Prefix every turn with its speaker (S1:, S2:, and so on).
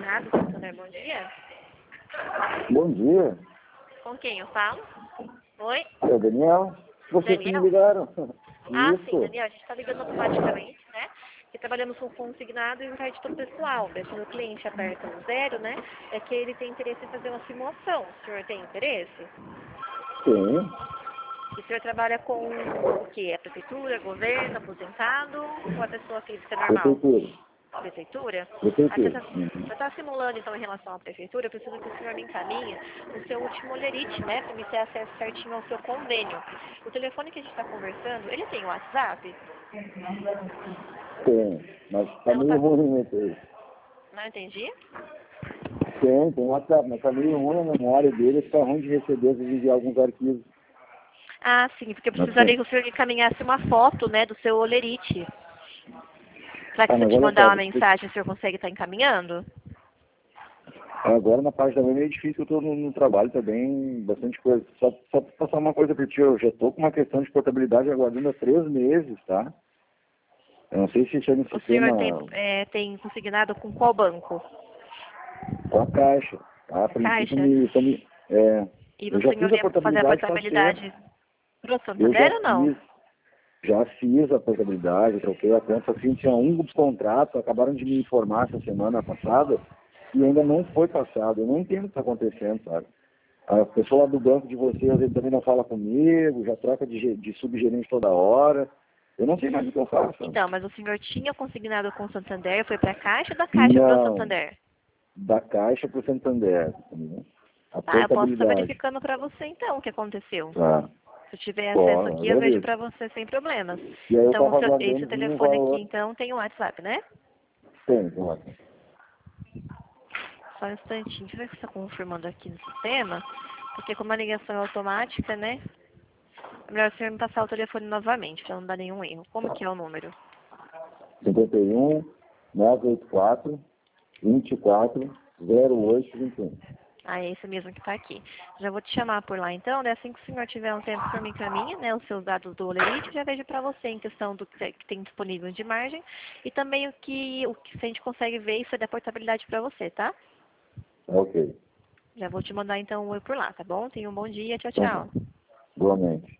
S1: consignado, Santander, bom dia.
S2: Bom dia.
S1: Com quem eu falo? Oi?
S2: É o Daniel. Vocês que me
S1: Daniel?
S2: ligaram.
S1: Ah,
S2: Isso.
S1: sim, Daniel, a gente está ligando automaticamente, né? Que trabalhamos com consignado e um crédito pessoal. Quando o cliente aperta o 0, né? É que ele tem interesse em fazer uma simulação. O senhor tem interesse?
S2: Sim.
S1: E o senhor trabalha com o quê? A prefeitura, governo, aposentado ou a pessoa física normal?
S2: Prefeitura.
S1: Prefeitura? Ah,
S2: Prefeitura.
S1: você está simulando, então, em relação à prefeitura, eu preciso que o senhor me encaminhe o seu último olerite, né, para me ter acesso certinho ao seu convênio. O telefone que a gente está conversando, ele tem o WhatsApp?
S2: Tem. Mas tá
S1: Não,
S2: meio ruim esse aí.
S1: não entendi.
S2: Tem WhatsApp, mas tá meio ruim a memória dele, fica ruim de receber, de enviar alguns arquivos.
S1: Ah, sim, porque eu
S2: Mas
S1: precisaria
S2: tem.
S1: que o senhor me encaminhasse uma foto, né, do seu olerite. Será que se eu
S2: Mas
S1: te
S2: olha
S1: mandar
S2: só,
S1: uma mensagem, o senhor consegue estar encaminhando?
S2: agora na parte da manhã é meio difícil, eu tô no trabalho também, bastante coisa. Só pra passar uma coisa pra ti, eu já tô com uma questão de portabilidade aguardando há 3 meses, tá? Eu não sei se isso é no
S1: O senhor
S2: sistema
S1: tem consignado com qual banco?
S2: com a Caixa. Tá? A
S1: A
S2: princípio,
S1: Caixa? E
S2: eu
S1: o
S2: já
S1: senhor
S2: fiz a
S1: ia fazer a
S2: portabilidade faz tempo.
S1: portabilidade pro
S2: Eu
S1: Santander ou não?
S2: já fiz a portabilidade, troquei a conta, assim, tinha um dos contratos, acabaram de me informar essa semana passada, e ainda não foi passado. Eu não entendo o que está acontecendo, sabe? A pessoa lá do banco de vocês, ele também não fala comigo, já troca de subgerente toda hora. Eu não sei mais o que eu faço.
S1: Então, mas o senhor tinha consignado com o Santander, foi para a Caixa ou da Caixa para o
S2: Não,
S1: Santander?
S2: da Caixa para o Santander, entendeu? A
S1: Tá, eu posso estar
S2: portabilidade.
S1: verificando para você então o que aconteceu.
S2: Tá.
S1: Se eu tiver acesso
S2: Bom,
S1: aqui, eu vejo
S2: agradeço.
S1: para você sem problemas.
S2: E aí eu
S1: Então,
S2: estava
S1: esse
S2: aguardando vir o
S1: telefone aqui,
S2: valor.
S1: então, tem o WhatsApp, né?
S2: Tem, lá.
S1: Só um instantinho, deixa eu ver se está confirmando aqui no sistema, porque como a ligação é automática, né? É melhor o senhor me passar o telefone novamente, para não dar nenhum erro. Como que é o número?
S2: 51 984 24 08 21.
S1: Ah, é esse mesmo que está aqui. Já vou te chamar por lá então, né? Assim que o senhor tiver um tempo, o senhor me encaminha, né? Os seus dados do Olerite, já vejo para você em questão do que tem disponível de margem e também se a gente consegue ver isso é da portabilidade para você, tá?
S2: Ok.
S1: Já vou te mandar então um oi por lá, tá bom? Tenha um bom dia, tchau,
S2: Então tá.
S1: tchau.
S2: Igualmente.